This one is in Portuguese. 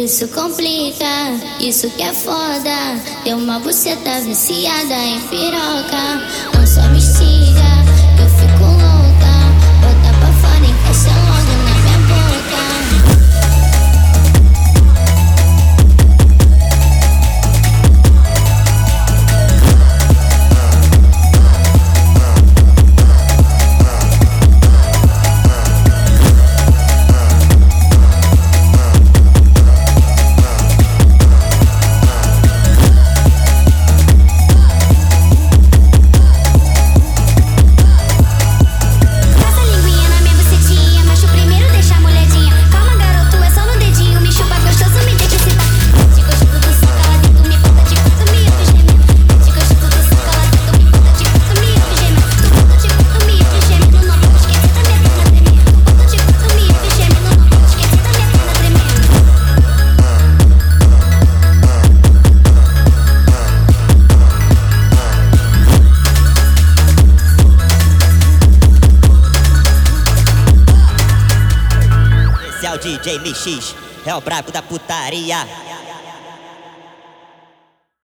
isso complica, isso que é foda. Tem uma buceta viciada em piroca. Não só me estiga, eu fico louca. Bota pra fora e encaixa logo na minha boca. DJ MX é o brabo da putaria.